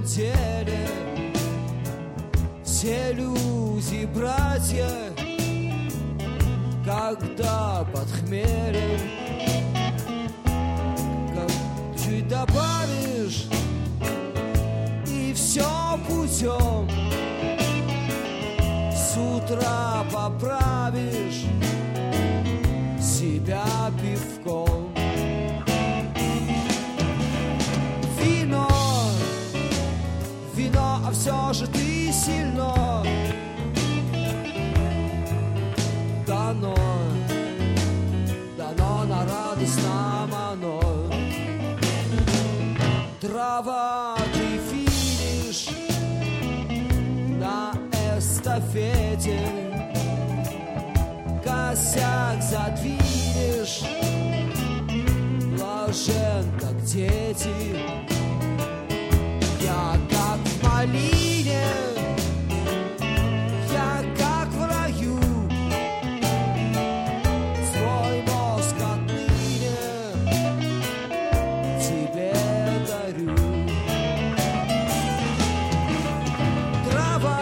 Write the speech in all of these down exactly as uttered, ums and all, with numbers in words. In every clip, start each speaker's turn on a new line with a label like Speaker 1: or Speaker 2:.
Speaker 1: самом деле все люди братья, когда под хмелем, как чуть добавишь, и все путем. С утра поправишь себя пивком. Вино, вино, а все же ты сильно дано, дано на радость нам оно. Трава, ты финиш на эстафете, косяк задвинешь, блажен, как дети. Я как в малине, я как в раю, свой мозг отныне тебе дарю. Трава,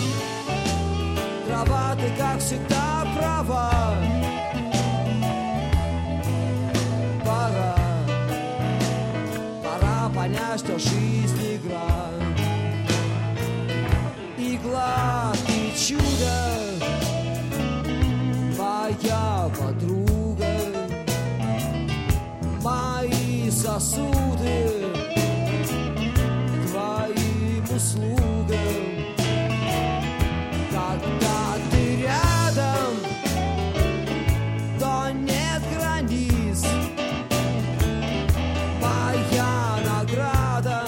Speaker 1: трава, ты как всегда права. Пора, пора понять, что жизнь игра. Игла, ты чудо, моя подруга. Мои сосуды твоим услугам. Когда ты рядом, то нет границ. Моя награда,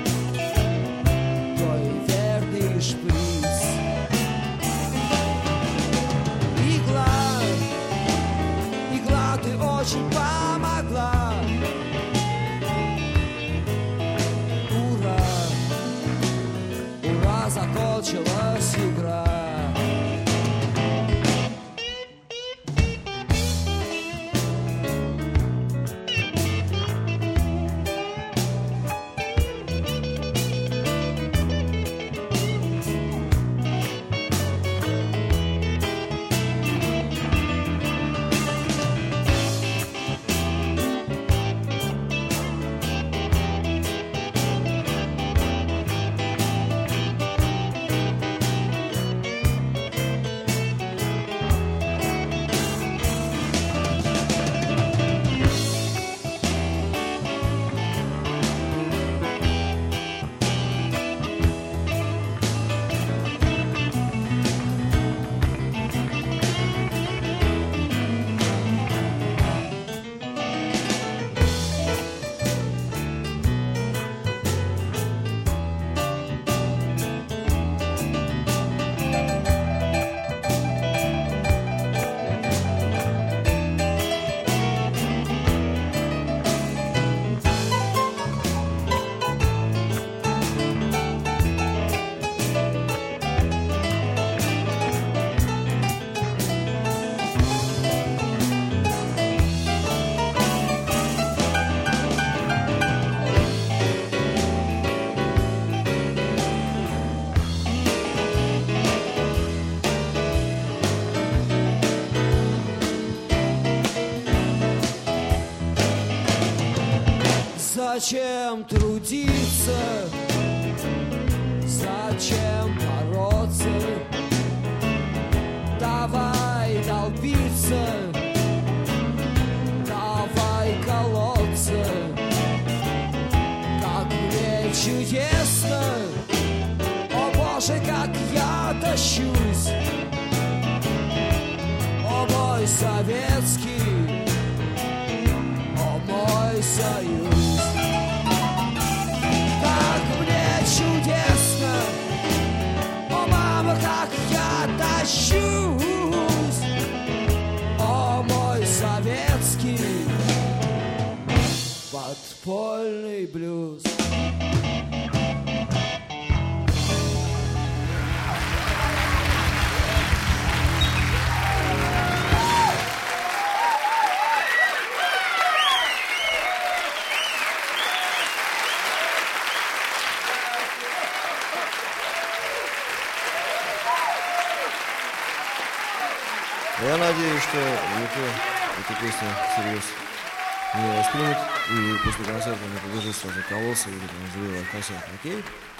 Speaker 1: твой верный шприц. Игла, игла, ты очень помогла. Ура, ура, закончилась игра. Зачем трудиться? Зачем бороться? Давай долбиться, давай колоться. Как мне чудесно, о Боже, как я тащусь. О мой советский, о мой союз. Чудесно, о мама, как я тащусь, о мой советский подпольный блюз.
Speaker 2: Я надеюсь, что никто эту песню всерьез не воспримет и после концерта не побежит сразу колоться или там заливать концерт, окей?